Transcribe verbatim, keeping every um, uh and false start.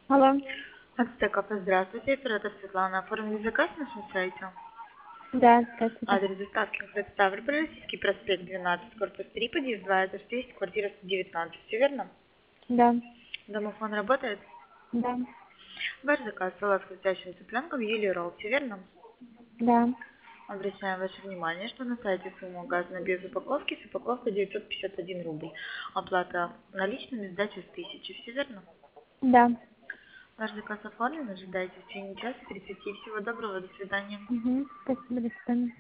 Алло. Ацтеков, здравствуйте. Оператор Светлана. Оформили заказ на нашем сайте. Да, здравствуйте. Адрес доставки город Ставрополь, Российский проспект двенадцать, корпус три, подъезд два, этаж десять, квартира сто девятнадцать. Все верно? Да, Домофон работает? да, Ваш заказ салат с хрустящим цыпленком Юлии Ролл. Все верно? да. Обращаем ваше внимание, что на сайте сумма указана без упаковки, с упаковкой девятьсот пятьдесят один рубль. Оплата наличными, сдача с тысячи. Все верно? Да. Ваш заказ оформлен, ожидайте в течение часа тридцати. Всего доброго, до свидания. Угу. Спасибо, до свидания.